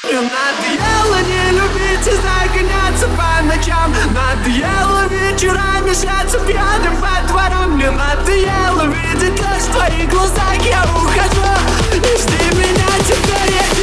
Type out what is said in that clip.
Мне надоело не любить и загоняться по ночам. Надоело вечерами шляться пьяным по дворам. Мне надоело видеть лишь в твоих глазах. Я ухожу, не жди меня теперь, я